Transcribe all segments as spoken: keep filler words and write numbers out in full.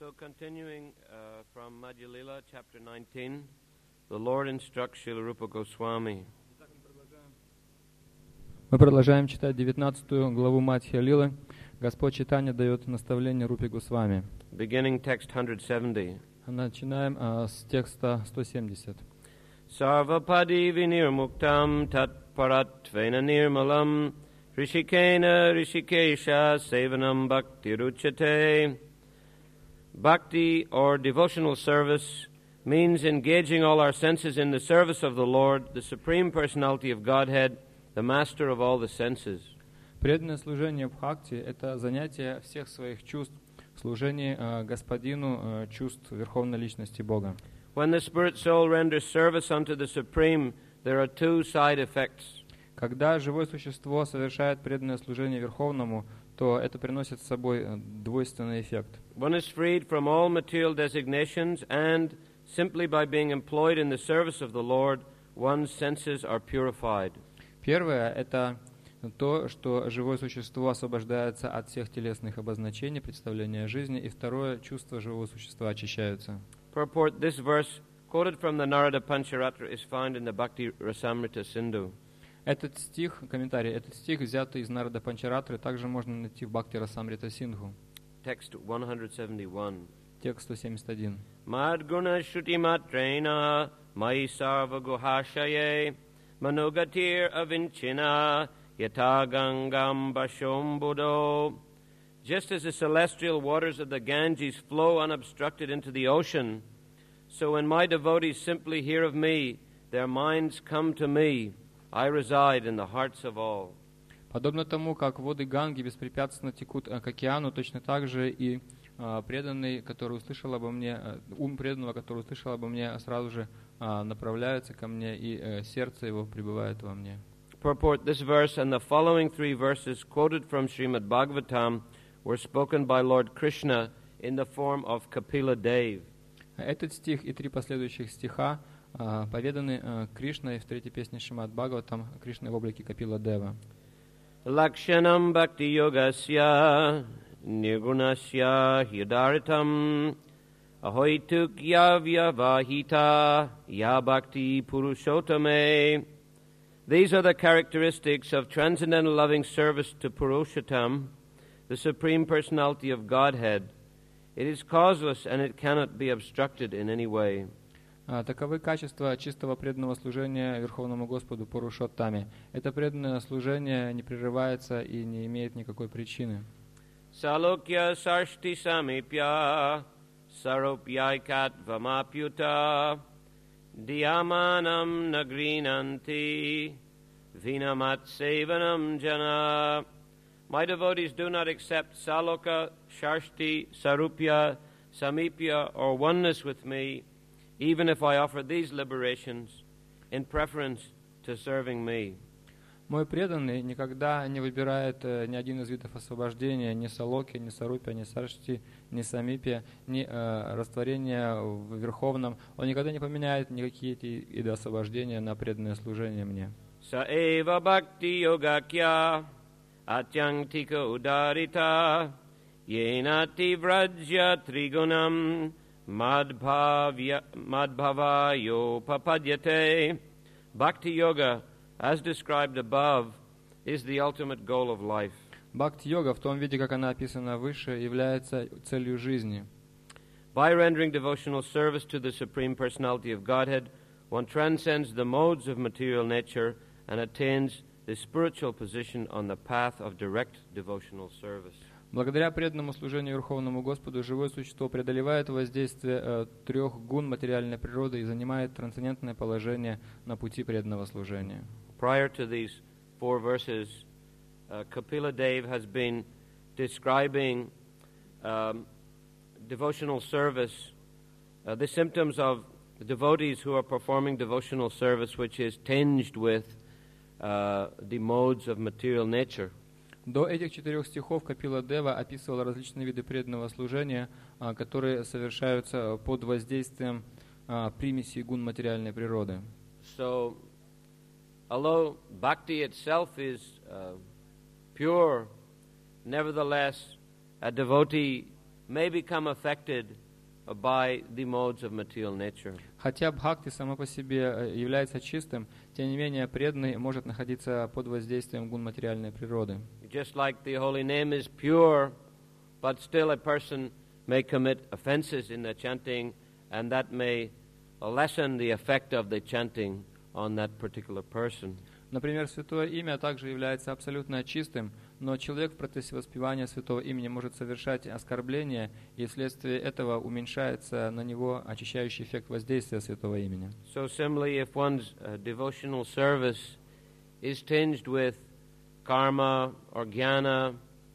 So continuing uh, from Madhya Lila, chapter nineteen, the Lord instructs Srila Rupa Goswami. Мы продолжаем читать девятнадцатую главу Мадхья Лилы. Господь Чайтанья дает наставление Рупе Госвами. Beginning text one seventy. Начинаем а, с текста сто семьдесят. Sarvapadi vinirmuktam tat paratvena nirmalam rishikena rishikesha sevanam bhakti ruchate. Bhakti, or devotional service, means engaging all our senses in the service of the Lord, the Supreme Personality of Godhead, the Master of all the senses. Преданное служение в бхакти — это занятие всех своих чувств в служении а, Господину а, чувств Верховной Личности Бога. When the spirit soul renders service unto the Supreme, there are two side effects. Когда живое существо совершает преданное служение Верховному, то это приносит с собой двойственный эффект. One is freed from all material designations, and simply by being employed in the service of the Lord, one's senses are purified. Первое — это то, что живое существо освобождается от всех телесных обозначений, представления жизни, и второе — чувства живого существа очищаются. Purport: this verse, quoted from the Narada Pancharatra, is found in the Bhakti Rasamrita Sindhu. Этот стих, комментарий, этот стих, взятый из Нарада Панчаратры, также можно найти в Бхакти Расамрита Синдху. Text one seventy-one. Текст сто семьдесят один. Madguna shruti matrena mai sarva guhashaye manogatir avinchina yata gangam bashombudo. Just as the celestial waters of the Ganges flow unobstructed into the ocean, so when my devotees simply hear of me, their minds come to me. I reside in the hearts of all. Подобно тому, как воды Ганги беспрепятственно текут к океану, точно так же и а, преданный, который услышал обо мне, а, ум преданного, который услышал обо мне, сразу же а, направляется ко мне, и а, сердце его пребывает во мне. Purport: this verse and the following three verses quoted from Srimad Bhagavatam were spoken by Lord Krishna in the form of Kapila Dev. Этот стих и три последующих стиха а, поведаны а, Кришной в третьей песне Шримад Бхагаватам, Кришной в облике Капила Дева. Lakshanam bhakti yogasya nirgunasya hidaritam ahoituk yavya vahita ya bhakti purushotame. These are the characteristics of transcendental loving service to Purushottam, the Supreme Personality of Godhead. It is causeless and it cannot be obstructed in any way. Таковы качества чистого преданного служения Верховному Господу Пурушоттаме. Это преданное служение не прерывается и не имеет никакой причины. Salokya sarshti samipya saropyaikat vamapyuta diyamanam nagrinanti vinamat sevanam jana. My devotees do not accept saloka, sharshti, sarupya, samipya, or oneness with me, even if I offer these liberations in preference to serving me. Мой преданный никогда не выбирает э, ни один из видов освобождения, ни салоки, ни сарупия, ни саршти, ни самипия, ни э, растворения в Верховном. Он никогда не поменяет никакие эти виды освобождения на преданное служение мне. Saeva bhakti yogakya atyang tika udarita yenati vrajya trigunam Madhvaya madhvavayo papadyate. Bhakti yoga, as described above, is the ultimate goal of life. Бхакти-йога в том виде, как она описана выше, является целью жизни. By rendering devotional service to the Supreme Personality of Godhead, one transcends the modes of material nature and attains the spiritual position on the path of direct devotional service. Благодаря преданному служению Верховному Господу живое существо преодолевает воздействие э, трех гун материальной природы и занимает трансцендентное положение на пути преданного служения. Prior to these four verses, uh, Kapila Dev has been describing um, devotional service, uh, the symptoms of the devotees who are performing devotional service, which is tinged with uh, the modes of material nature. До этих четырех стихов Капила Дева описывал различные виды преданного служения, которые совершаются под воздействием примесей гун материальной природы. So, although bhakti itself is uh, pure, nevertheless, a devotee may become affected by the modes of material nature. Хотя бхакти само по себе э, является чистым, тем не менее преданный может находиться под воздействием гун материальной природы. Just like the holy name is pure, but still a person may commit offenses in the chanting, and that may lessen the effect of the chanting on that particular person. Например, святое имя также является абсолютно чистым, но человек в процессе воспевания святого имени может совершать оскорбления, и вследствие этого уменьшается на него очищающий эффект воздействия святого имени. So similarly, if one's uh, devotional service is tinged with karma or jnana,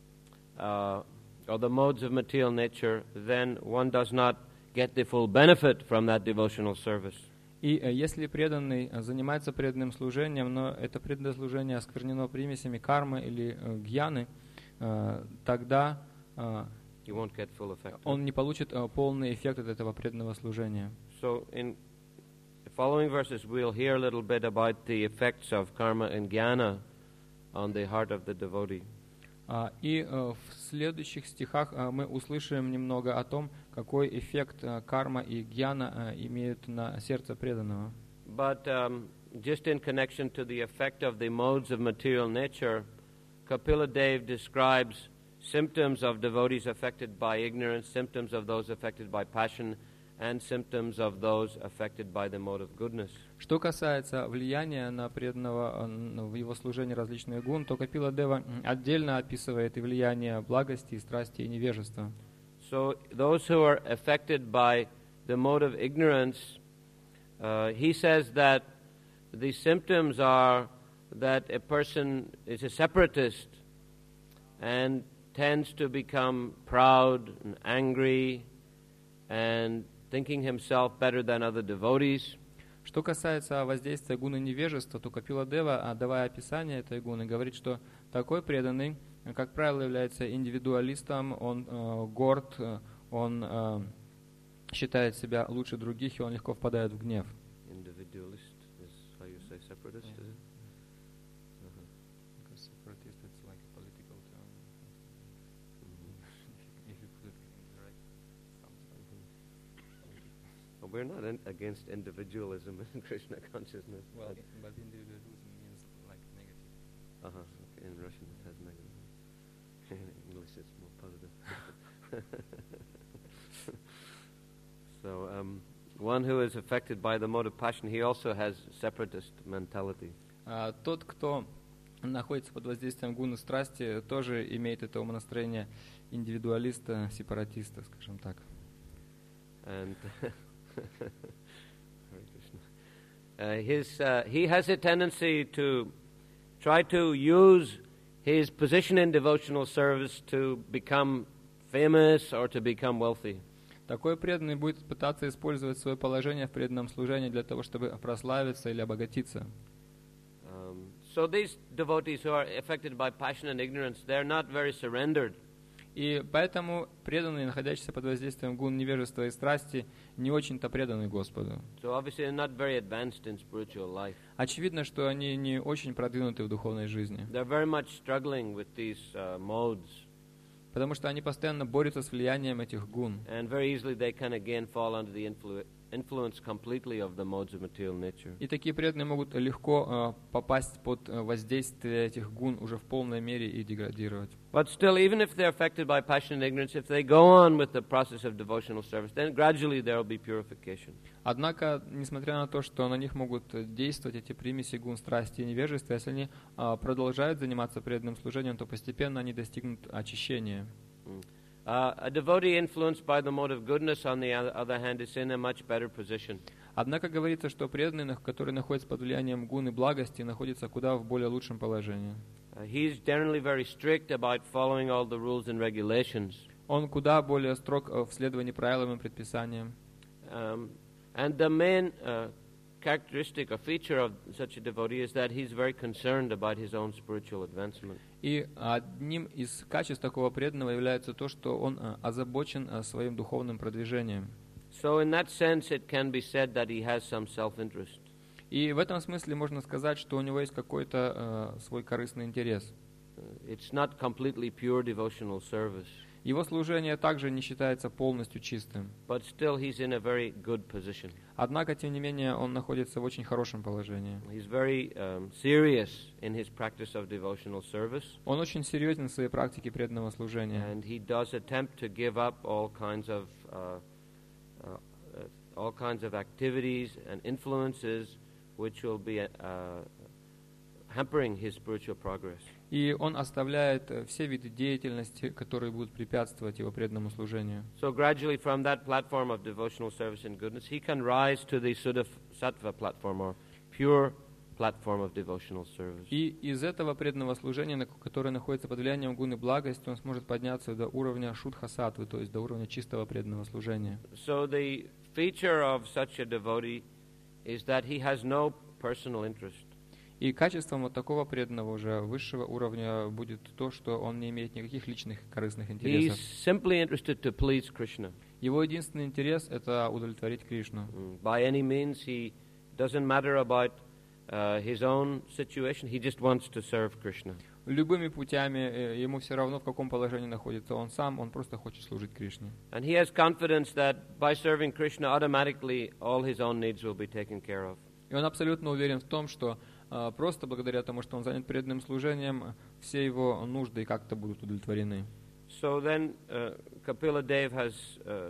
uh, or the modes of material nature, then one does not get the full benefit from that devotional service. И э, если преданный э, занимается преданным служением, но это преданное служение осквернено примесями кармы или э, гьяны, э, тогда э, You won't get full effect. он не получит э, полный эффект от этого преданного служения. So in the following verses, we'll hear a little bit about the effects of karma and jnana on the heart of the devotee. А, И э, в следующих стихах э, мы услышим немного о том, какой эффект э, карма и гьяна э, имеют на сердце преданного. But um, just in connection to the effect of the modes of material nature, Kapila Dev describes symptoms of devotees affected by ignorance, symptoms of those affected by passion, and symptoms of those affected by the mode of goodness. Что касается влияния на преданного э, в его служении различных гун, то Капила Дева отдельно описывает и влияние благости, и страсти, и невежества. So those who are affected by the mode of ignorance, uh, he says that the symptoms are that a person is a separatist and tends to become proud and angry and thinking himself better than other devotees. Что касается воздействия гуны невежества, то Капила Дева, давая описание этой гуны, говорит, что такой преданный, как правило, является индивидуалистом, он э, горд, э, он э, считает себя лучше других, и он легко впадает в гнев. Individualist is how you say separatist, Yeah. is it? Because separatist, it's like a political term. If you put it in the right Well, we're not in, against individualism in Krishna consciousness. Well, but, but individualism means like negative. uh-huh, okay, in Russian it has negative. In English it's more positive. So um, one who is affected by the mode of passion, he also has separatist mentality. А, тот, кто находится под воздействием гуны страсти, тоже имеет это умонастроение индивидуалиста, сепаратиста, скажем так. And Hare Krishna. Uh, his, uh, he has a tendency to try to use his position in devotional service to become famous or to become wealthy. Такой преданный будет пытаться использовать свое положение в преданном служении для того, чтобы прославиться или обогатиться. Um, so these devotees who are affected by passion and ignorance, they're not very surrendered. И поэтому преданные, находящиеся под воздействием гун невежества и страсти, не очень-то преданы Господу. So obviously they're not very advanced in spiritual life. Очевидно, что они не очень продвинуты в духовной жизни, They're very much struggling with these uh, modes, потому что они постоянно борются с влиянием этих гун. and very easily they can again fall under the influ- influence completely of the modes of material nature. И такие преданные могут легко э, попасть под э, воздействие этих гун уже в полной мере и деградировать. But still, even if they're affected by passion and ignorance, if they go on with the process of devotional service, then gradually there will be purification. Однако, несмотря на то, что на них могут действовать эти примеси гун страсти и невежества, если они э, продолжают заниматься преданным служением, то постепенно они достигнут очищения. Mm. Uh, a devotee influenced by the mode of goodness, on the other hand, is in a much better position. Однако говорится, что преданный, который находится под влиянием гун и благости, находится куда в более лучшем положении. Uh, he's generally very strict about following all the rules and regulations. Он куда более строг в следовании правилам и предписаниям. Um, and the main uh, characteristic or feature of such a devotee is that he's very concerned about his own spiritual advancement. И одним из качеств такого преданного является то, что он озабочен своим духовным продвижением. So in that sense, it can be said that he has some self-interest. И в этом смысле можно сказать, что у него есть какой-то э, свой корыстный интерес. Uh, it's not completely pure devotional service. Его служение также не считается полностью чистым. but still he's in a very good position. Однако, тем не менее, он находится в очень хорошем положении. He's very um, serious in his practice of devotional service, Он очень серьезен в своей практике преданного служения. and he does attempt to give up all kinds of uh, uh, uh, all kinds of activities and influences which will be uh, hampering his spiritual progress. И он оставляет э, все виды деятельности, которые будут препятствовать его преданному служению. So gradually from that platform of devotional service and goodness, he can rise to the Suddha Sattva platform, or pure platform of devotional service. И из этого преданного служения, на- которое находится под влиянием гуны благости, он сможет подняться до уровня шудха-саттвы, то есть до уровня чистого преданного служения. So the feature of such a devotee is that he has no personal interest. И качеством вот такого преданного уже высшего уровня будет то, что он не имеет никаких личных корыстных He's интересов. simply interested to please Krishna. Его единственный интерес — это удовлетворить Кришну. Mm. By any means, he doesn't matter about uh, his own situation. He just wants to serve Krishna. Любыми путями, э, ему все равно, в каком положении находится он сам, он просто хочет служить Кришне. And he has confidence that by serving Krishna, automatically all his own needs will be taken care of. И он абсолютно уверен в том, что э, просто благодаря тому, что он занят преданным служением, все его нужды как-то будут удовлетворены. So then, uh, Kapila Dev has uh,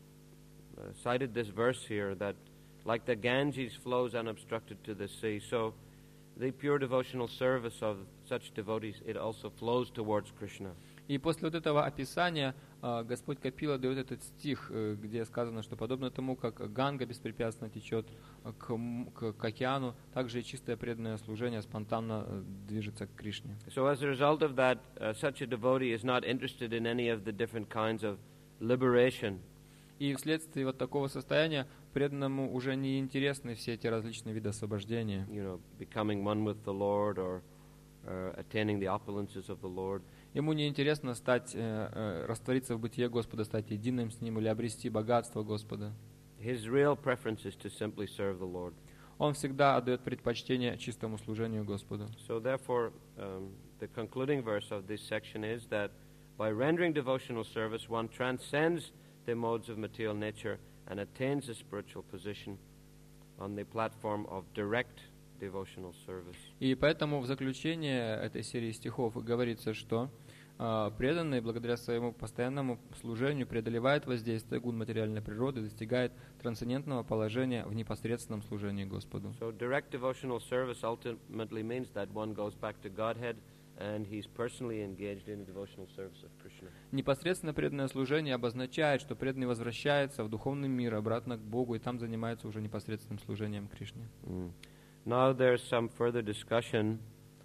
uh, cited this verse here that, like the Ganges flows unobstructed to the sea, so the pure devotional service of such devotees, it also flows towards Krishna. И после вот этого описания э, Господь Капила дает этот стих, э, где сказано, что подобно тому, как Ганга беспрепятственно течет э, к, м- к- к океану, также и чистое преданное служение спонтанно э, движется к Кришне. So as a result of that, uh, such a devotee is not interested in any of the different kinds of liberation. И вследствие вот такого состояния преданному уже не интересны все эти различные виды освобождения. You know, becoming one with the Lord, or uh, attaining the opulences of the Lord. Ему не интересно стать, э, э, раствориться в бытие Господа, стать единым с Ним или обрести богатство Господа. His real preference is to simply serve the Lord. Он всегда отдает предпочтение чистому служению Господу. So therefore, um, the concluding verse of this section is that by rendering devotional service, one transcends the modes of material nature and attains a spiritual position on the platform of direct devotional service. И поэтому в заключение этой серии стихов говорится, что э, преданный благодаря своему постоянному служению преодолевает воздействие гун материальной природы, достигает трансцендентного положения в непосредственном служении Господу. So direct devotional service ultimately means that one goes back to Godhead and he's personally engaged in the devotional service of Krishna. Непосредственно преданное служение обозначает, что преданный возвращается в духовный мир, обратно к Богу, и там занимается уже непосредственным служением Кришне. Mm. Now there's some further discussion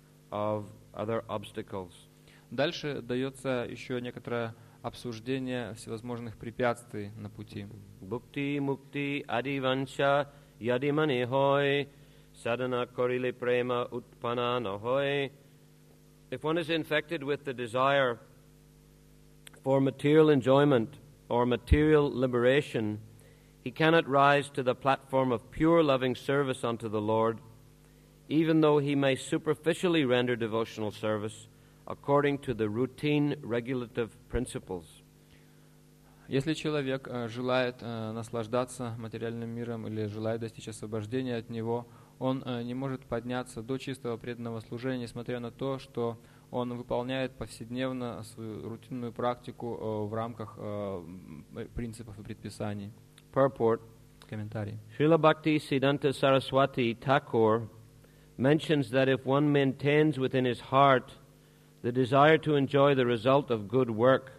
of other obstacles. Дальше дается еще некоторое обсуждение всевозможных препятствий на пути. Bhukti mukti adivansha yadimani hoy sadhana korile prema utpana na hoy. If one is infected with the desire for material enjoyment or material liberation, he cannot rise to the platform of pure loving service unto the Lord, even though he may superficially render devotional service according to the routine regulative principles. Если человек э, желает э, наслаждаться материальным миром или желает достичь освобождения от него, он э, не может подняться до чистого преданного служения, несмотря на то, что он выполняет повседневно свою рутинную практику э, в рамках э, принципов и предписаний. Purport. Комментарий. Srila Bhakti Siddhanta Saraswati Thakur mentions that if one maintains within his heart the desire to enjoy the result of good work,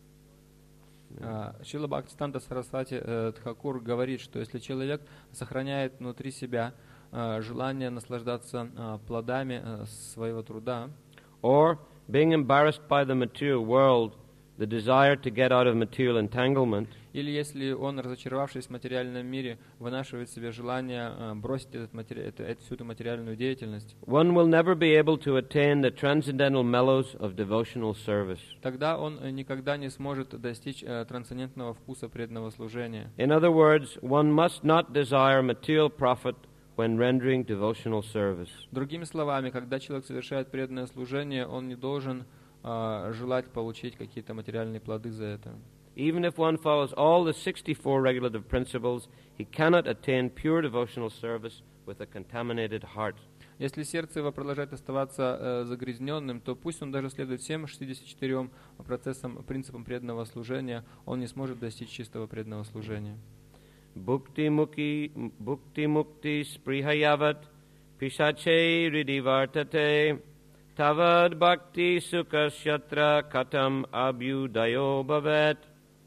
Шрила Бхактисиданта Сарасвати э, Тхакур говорит, что если человек сохраняет внутри себя э, желание наслаждаться э, плодами э, своего труда, or being embarrassed by the material world, the desire to get out of material entanglement, или если он, разочаровавшись в материальном мире, вынашивает в себе желание э, бросить этот матери... это, эту, всю эту материальную деятельность, one will never be able to attain the transcendental mellows of devotional service. тогда он э, никогда не сможет достичь э, трансцендентного вкуса преданного служения. In other words, one must not desire material profit when rendering devotional service. Другими словами, когда человек совершает преданное служение, он не должен а, желать получить какие-то материальные плоды за это. Even if one follows all the sixty-four regulative principles, he cannot attain pure devotional service with a contaminated heart. Если сердце его продолжает оставаться э, загрязненным, то пусть он даже следует всем шестидесяти четырем процессам, принципам преданного служения, он не сможет достичь чистого преданного служения. Bhukti mukti bhukti mukti sprihayavat pishache ridivartate tavad bhakti sukhasyatra katam abhyudayo bhavet.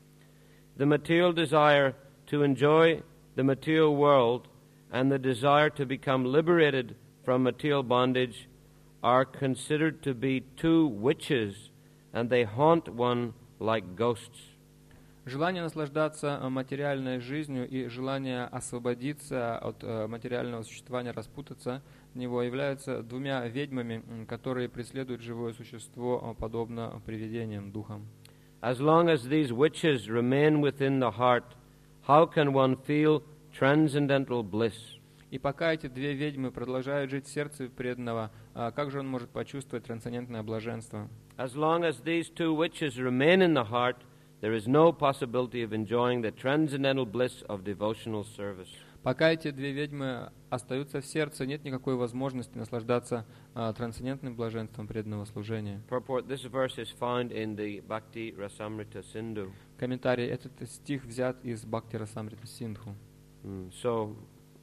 The material desire to enjoy the material world and the desire to become liberated from material bondage are considered to be two witches, and they haunt one like ghosts. Желание наслаждаться материальной жизнью и желание освободиться от материального существования, распутаться в него, являются двумя ведьмами, которые преследуют живое существо, подобно привидениям, духам. As long as these witches remain within the heart, how can one feel transcendental bliss? И пока эти две ведьмы продолжают жить в сердце преданного, как же он может почувствовать трансцендентное блаженство? As long as these two witches remain in the heart, there is no possibility of enjoying the transcendental bliss of devotional service. Пока эти две ведьмы остаются в сердце, нет никакой возможности наслаждаться а, трансцендентным блаженством преданного служения. Purport: This verse is found in the Bhakti Rasamrita Sindhu. Комментарий: этот стих взят из Бхакти Расамрита Синдху. Mm, so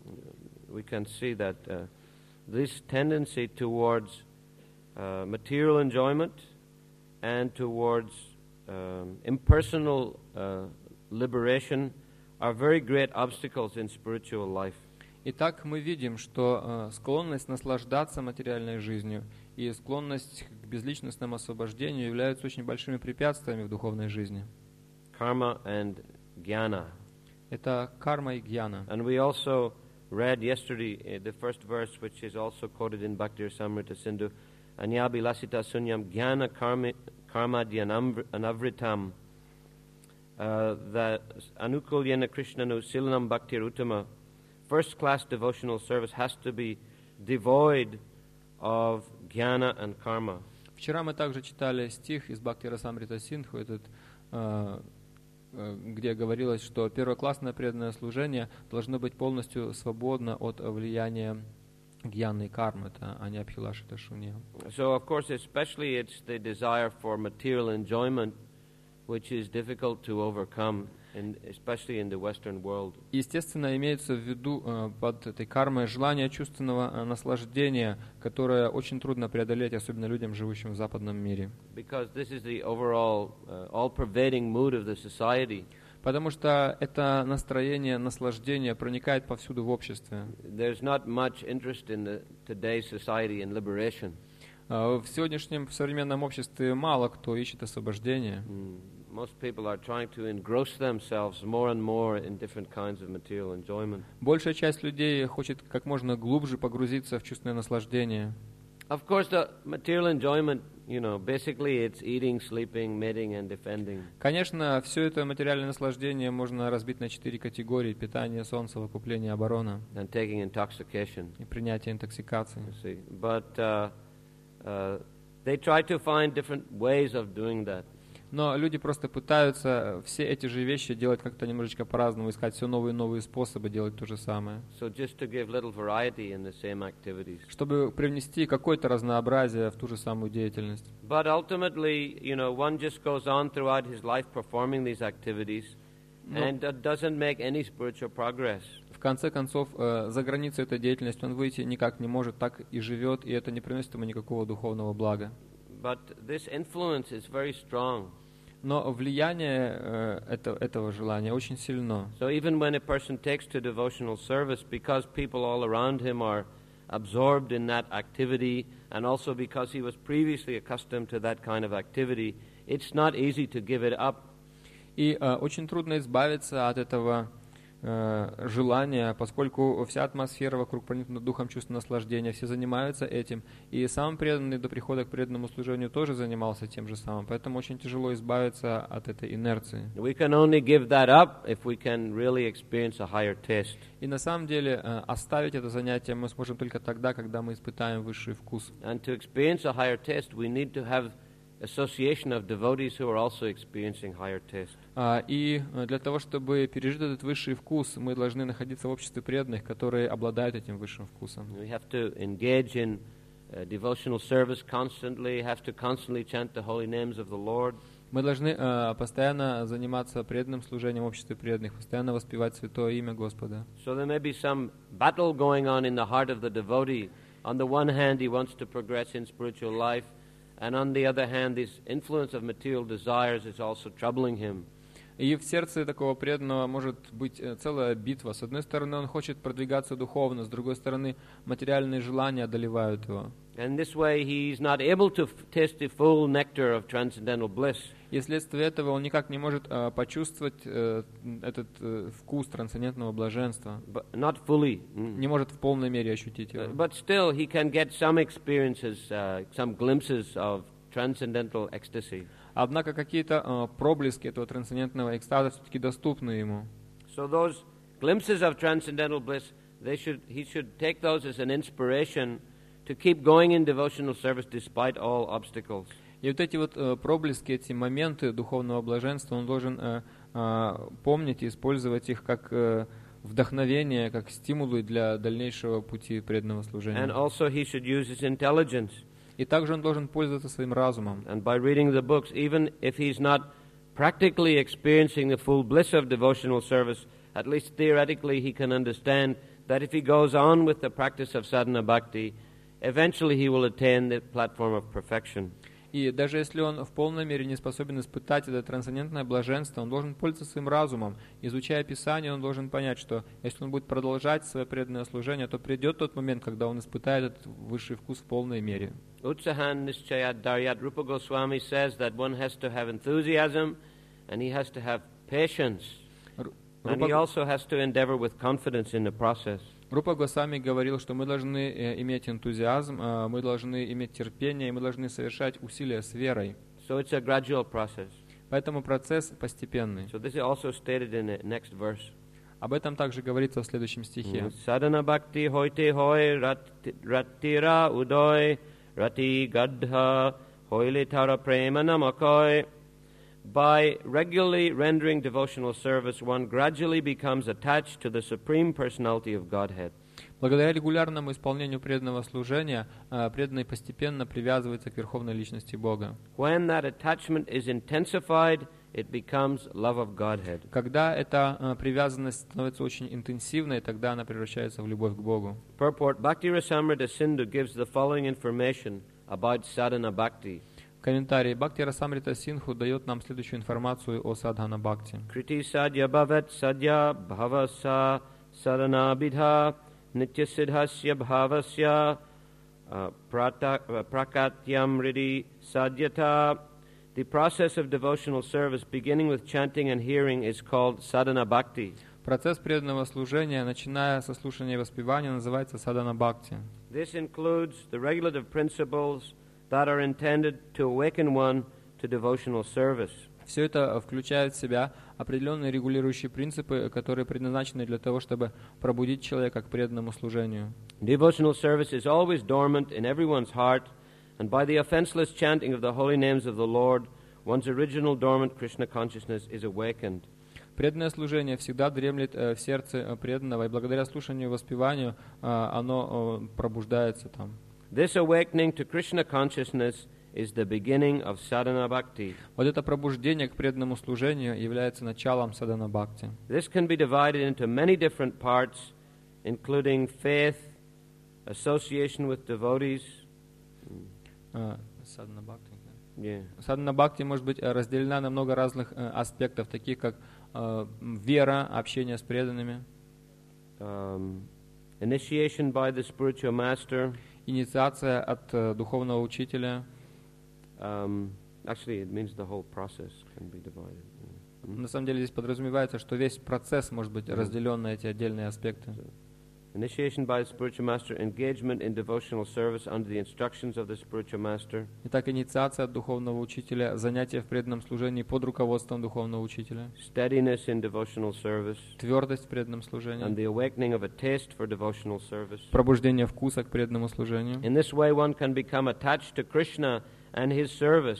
we can see that uh, this tendency towards uh, material enjoyment and towards um, impersonal uh, liberation are very great obstacles in spiritual life. Итак, мы видим, что э, склонность наслаждаться материальной жизнью и склонность к безличностному освобождению являются очень большими препятствиями в духовной жизни. Karma and jnana. Это карма и гьяна. And we also read yesterday uh, the first verse, which is also quoted in Bhakti Rasamrita Sindhu, Anyabi lasita sunyam jnana karma karma dyanavritam. Uh, that anukulyena krishnanu silanam bhaktir uttama, first class devotional service has to be devoid of jnana and karma. Вчера мы также читали стих из Бхакти Расамрита Синдху, этот, э, э, где говорилось, что первоклассное преданное служение должно быть полностью свободно от влияния гьяны и кармы, это а не абхилашита шунья. So, of course, especially it's the desire for material enjoyment which is difficult to overcome, in, especially in the Western world. Естественно, имеется в виду э, под этой кармой желание чувственного э, наслаждения, которое очень трудно преодолеть, особенно людям, живущим в западном мире. Because this is the overall, uh, all-pervading mood of the society. Потому что это настроение наслаждения проникает повсюду в обществе. There's not much interest in the, today's society in liberation. Э, в сегодняшнем в современном обществе мало кто ищет освобождения. Mm. Most people are trying to engross themselves more and more in different kinds of material enjoyment. Большая часть людей хочет как можно глубже погрузиться в чувственное наслаждение. Of course, the material enjoyment, you know, basically it's eating, sleeping, mating, and defending. Конечно, все это материальное наслаждение можно разбить на четыре категории: питание, сон, совокупление, оборона And taking intoxication. и принятие интоксикации. You see, but uh, uh, they try to find different ways of doing that. Но люди просто пытаются все эти же вещи делать как-то немножечко по-разному, искать все новые и новые способы делать то же самое. So just to give little variety in the same activities. Чтобы привнести какое-то разнообразие в ту же самую деятельность. But ultimately, you know, one just goes on throughout his life performing these activities and uh, doesn't make any spiritual progress. В конце концов, э, за границей этой деятельности он выйти никак не может, так и живет, и это не приносит ему никакого духовного блага. But this influence is very strong. Но влияние э, это, этого желания очень сильно. So even when a person takes to devotional service, because people all around him are absorbed in that activity, and also because he was previously accustomed to that kind of activity, it's not easy to give it up. И э, очень трудно избавиться от этого э, желания, поскольку вся атмосфера вокруг проникнута духом чувства наслаждения, все занимаются этим. И сам преданный до прихода к преданному служению тоже занимался тем же самым, поэтому очень тяжело избавиться от этой инерции. We can only give that up if we can really experience a higher taste. И на самом деле э, оставить это занятие мы сможем только тогда, когда мы испытаем высший вкус. And to experience a higher taste, we need to have association of devotees who are also experiencing higher taste. А, И э, для того, чтобы пережить этот высший вкус, мы должны находиться в обществе преданных, которые обладают этим высшим вкусом. We have to engage in uh, devotional service constantly, have to constantly chant the holy names of the Lord. Мы должны э, постоянно заниматься преданным служением в обществе преданных, постоянно воспевать святое имя Господа. So there may be some battle going on in the heart of the devotee. On the one hand, he wants to progress in spiritual life, and on the other hand, this influence of material desires is also troubling him. И в сердце такого преданного может быть э, целая битва. С одной стороны, он хочет продвигаться духовно, с другой стороны, материальные желания одолевают его. And this way, he's not able to f- taste the full nectar of transcendental bliss. И вследствие этого он никак не может э, почувствовать э, этот э, вкус трансцендентного блаженства, But not fully. Mm. не может в полной мере ощутить Uh, его. But still, he can get some experiences, uh, some glimpses of transcendental ecstasy. Однако какие-то э, проблески этого трансцендентного экстаза все-таки доступны ему. So those glimpses of transcendental bliss, they should, he should take those as an inspiration to keep going in devotional service despite all obstacles. И вот эти вот э, проблески, эти моменты духовного блаженства, он должен э, э, помнить и использовать их как э, вдохновение, как стимулы для дальнейшего пути преданного And служения. also he should use his intelligence. И также он должен пользоваться своим разумом. And by reading the books, even if he's not practically experiencing the full bliss of devotional service, at least theoretically he can understand that if he goes on with the practice of sadhana bhakti, eventually he will attain the platform of perfection. И даже если он в полной мере не способен испытать это трансцендентное блаженство, он должен пользоваться своим разумом. Изучая Писание, он должен понять, что если он будет продолжать свое преданное служение, то придет тот момент, когда он испытает этот высший вкус в полной мере. Utsahan Nischayat Daryat Rupa Goswami says that one has to have enthusiasm and he has to have patience. Ру- And he Рупа, also has to endeavor with confidence in the process. Рупа Госвами говорил, что мы должны э, иметь энтузиазм, э, мы должны иметь терпение, и мы должны совершать усилия с верой. So it's a gradual process. Поэтому процесс постепенный. So this is also stated in the next verse. Об этом также говорится в следующем стихе. Sadhana bhakti hoite hoy ratira udoy rati gadha hoile tara prema namakoy. By regularly rendering devotional service, one gradually becomes attached to the Supreme Personality of Godhead. Благодаря регулярному исполнению преданного служения, э, преданный постепенно привязывается к Верховной Личности Бога. When that attachment is intensified, it becomes love of Godhead. Когда эта э, привязанность становится очень интенсивной, тогда она превращается в любовь к Богу. Purport: Bhakti Rasamrita Sindhu gives the following information about sadhana bhakti. В комментарии Бхакти Расамрита Синху дает нам следующую информацию о садхана бхакти. Kriti sadhya bhavat sadhya bhavasa sadhana bidha nitya siddhasya bhavasya uh, prata- uh, prakatyam ridi sadhyata. The process of devotional service beginning with chanting and hearing is called sadhana bhakti. Процесс преданного служения, начиная со слушания и воспевания, называется садхана бхакти. This includes the regulative principles that are intended to awaken one to devotional service. Все это включает в себя определенные регулирующие принципы, которые предназначены для того, чтобы пробудить человека к преданному служению. Devotional service is always dormant in everyone's heart, and by the offenseless chanting of the holy names of the Lord, one's original dormant Krishna consciousness is awakened. Преданное служение всегда дремлет э, в сердце э, преданного, и благодаря слушанию и воспеванию э, оно э, пробуждается там. This awakening to Krishna consciousness is the beginning of sadhana bhakti. Вот это пробуждение к преданному служению является началом садхана бхакти. This can be divided into many different parts, including faith, association with devotees. Э, Садхана бхакти. Yeah. Садхана бхакти может быть э, разделена на много разных э, аспектов, таких как э, вера, общение с преданными, Um, initiation by the spiritual master. инициация от э, духовного учителя. Um, actually, it means the whole process can be divided. Mm. На самом деле здесь подразумевается, что весь процесс может быть разделен на эти отдельные аспекты. Initiation by the spiritual master, engagement in devotional service under the instructions of the spiritual master. Итак, инициация от духовного учителя, занятие в преданном служении под руководством духовного учителя, Steadiness in devotional service, твердость в преданном and служении, the awakening of a taste for devotional service. пробуждение вкуса к преданному служению. In this way, one can become attached to Krishna and his service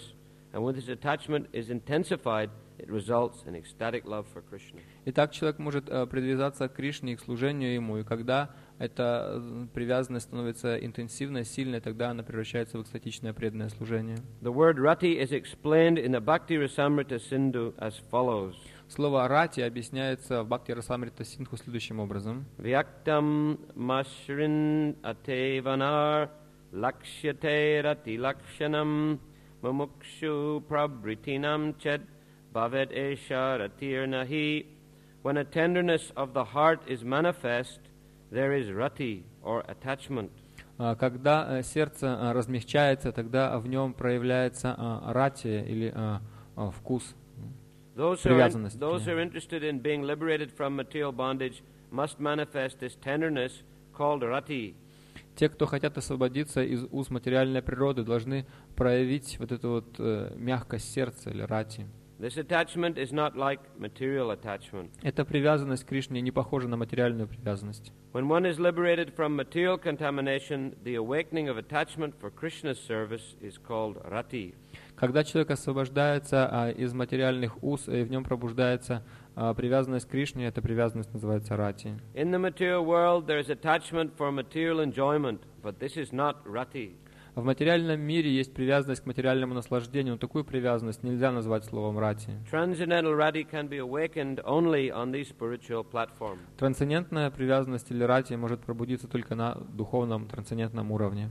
And when this attachment is intensified, it results in ecstatic love for Krishna. Итак, человек может э, привязаться к Кришне и к служению Ему, и когда эта э, привязанность становится интенсивной, сильной, тогда она превращается в экстатичное преданное служение. The word rati is explained in the Bhakti Rasamrita Sindhu as follows. Слово «рати» объясняется в Бхакти Расамрита Синдху следующим образом. Vyaktam mashrin atevanar lakshyate rati lakshanam mumukshu prabritinam ched bhavet esha ratir nahi. When a tenderness of the heart is manifest, there is rati or attachment. А, Когда э, сердце э, размягчается, тогда в нем проявляется э, рати или э, э, вкус. Those who, are in, those who are interested in being liberated from material bondage must manifest this tenderness called rati. Те, кто хотят освободиться из уз материальной природы, должны проявить вот эту вот э, мягкость сердца или рати. This attachment is not like material attachment. Эта привязанность к Кришне не похожа на материальную привязанность. When one is liberated from material contamination, the awakening of attachment for Krishna's service is called rati. Когда человек освобождается а, из материальных уз, и в нем пробуждается а, привязанность к Кришне, эта привязанность называется рати. In the material world, there is attachment for material enjoyment, but this is not rati. В материальном мире есть привязанность к материальному наслаждению, но такую привязанность нельзя назвать словом рати. Transcendental rati can be awakened only on the spiritual platform. Трансцендентная привязанность или рати может пробудиться только на духовном трансцендентном уровне.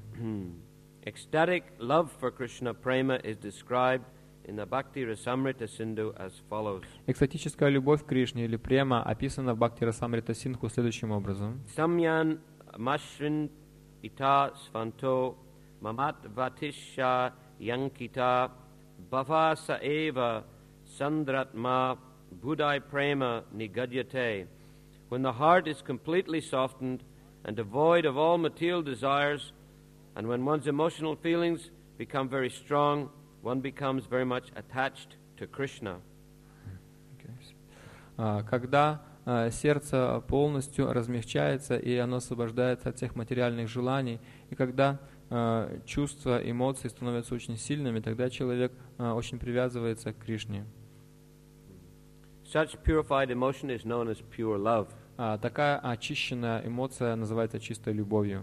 Ecstatic love for Krishna prema is described in the Bhakti Rasamrita Sindhu as follows. Экстатическая любовь к Кришне или према описана в Бхакти Расамрита Синдху следующим образом. Samyan mashrin ita svanto mamat vatisha yankita bhavasa eva sandratma buddhai prema nigadyate. When the heart is completely softened and devoid of all material desires, and when one's emotional feelings become very strong, one becomes very much attached to Krishna. Когда сердце полностью размягчается и оно освобождается от всех материальных желаний, и когда чувства, эмоции становятся очень сильными, тогда человек очень привязывается к Кришне. Such purified emotion is known as pure love. Такая очищенная эмоция называется чистой любовью.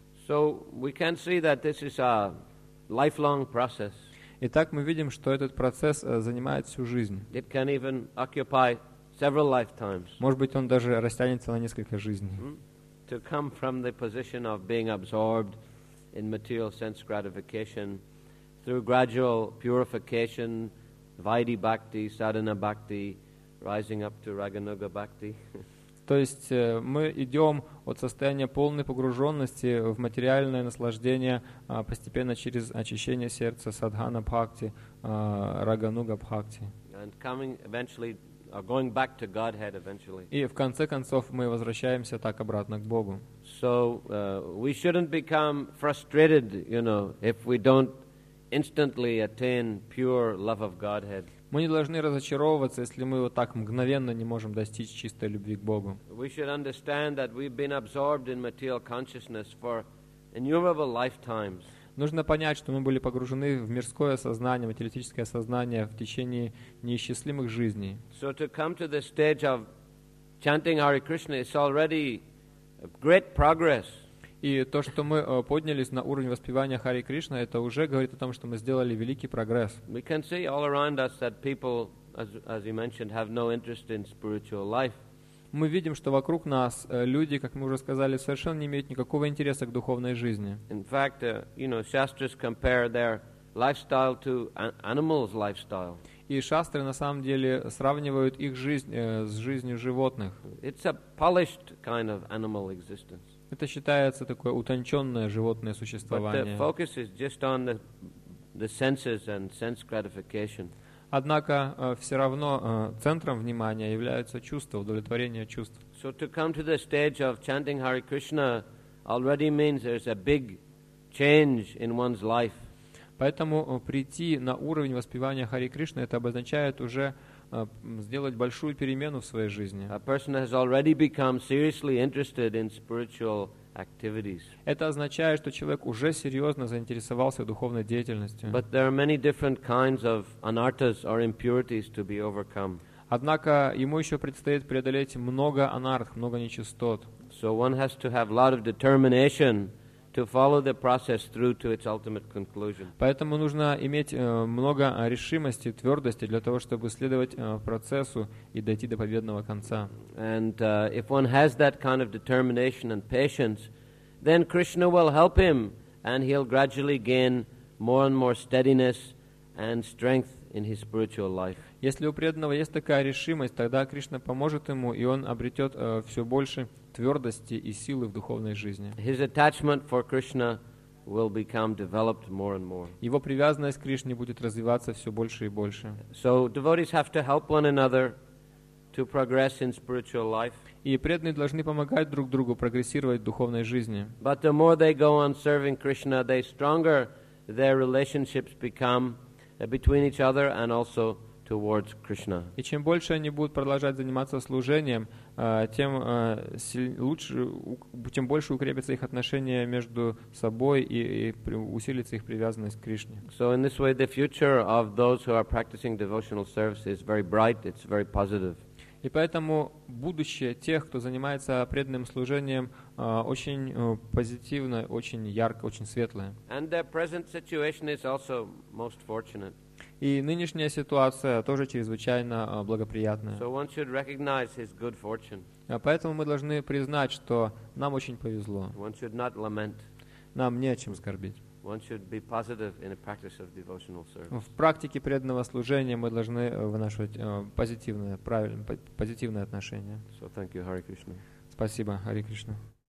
So we can see that this is a lifelong process. Итак, мы видим, что этот процесс занимает всю жизнь. It can even occupy several lifetimes. Может быть, он даже растянется на несколько жизней. To come from the position of being absorbed in material sense gratification through gradual purification, Vaidhi Bhakti, Sadhana Bhakti, rising up to Raganuga Bhakti. То есть мы идем от состояния полной погруженности в материальное наслаждение постепенно через очищение сердца, садхана бхакти, рагануга бхакти. And coming eventually, or going back to Godhead eventually. И в конце концов мы возвращаемся так обратно к Богу. So uh, we shouldn't become frustrated, you know, if we don't instantly attain pure love of Godhead. Мы не должны разочаровываться, если мы вот так мгновенно не можем достичь чистой любви к Богу. We should understand that we've been absorbed in material consciousness for innumerable lifetimes. Нужно понять, что мы были погружены в мирское сознание, материалистическое сознание в течение неисчислимых жизней. So to come to the stage of chanting Hare Krishna is already a great progress. И то, что мы поднялись на уровень воспевания Хари Кришна, это уже говорит о том, что мы сделали великий прогресс. We can see all around us that people, as, as you mentioned, have no interest in spiritual life. Мы видим, что вокруг нас люди, как мы уже сказали, совершенно не имеют никакого интереса к духовной жизни. In fact, uh, you know, Shastras compare their lifestyle to an animal's lifestyle. И шастры на самом деле сравнивают их жизнь э, с жизнью животных. It's a polished kind of animal existence. Это считается такое утонченное животное существование. But the focus is just on the, the senses and sense gratification. Однако э, все равно э, центром внимания являются чувства, удовлетворение чувств. So to come to the stage of chanting Hare Krishna already means there's a big change in one's life. Поэтому э, прийти на уровень воспевания Хари Кришны, это обозначает уже э, сделать большую перемену в своей жизни. A person has already become seriously interested in spiritual activities. Это означает, что человек уже серьезно заинтересовался духовной деятельностью. But there are many different kinds of anarthas or impurities to be overcome. Однако ему еще предстоит преодолеть много анарх, много нечистот. So one has to have a lot of determination to follow the process through to its ultimate conclusion. Поэтому нужно иметь э, много решимости, твердости для того, чтобы следовать э, процессу и дойти до победного конца. And uh, if one has that kind of determination and patience, then Krishna will help him and he'll gradually gain more and more steadiness and strength in his spiritual life. Если у преданного есть такая решимость, тогда Кришна поможет ему, и он обретет э, все больше твердости и силы в духовной жизни. His attachment for Krishna will become developed more and more. Его привязанность к Кришне будет развиваться все больше и больше. So devotees have to help one another to progress in spiritual life. И преданные должны помогать друг другу прогрессировать в духовной жизни. But the more they go on serving Krishna, the stronger their relationships become uh, between each other and also towards Krishna. И чем больше они будут продолжать заниматься служением, э, тем э, силь- лучше, у- тем больше укрепятся их отношения между собой и, и при- усилится их привязанность к Кришне. So in this way, the future of those who are practicing devotional service is very bright, it's very positive. И поэтому будущее тех, кто занимается преданным служением, э, очень э, позитивно, очень ярко, очень светлое. And their present situation is also most fortunate. И нынешняя ситуация тоже чрезвычайно э, благоприятная. So one should recognize his good fortune. А Поэтому мы должны признать, что нам очень повезло. One should not lament. Нам не о чем скорбить. One should be positive in the practice of devotional service. В практике преданного служения мы должны э, вынашивать э, позитивное, правильное, по- позитивное отношение. So thank you, Hare Krishna. Спасибо, Хари Кришна.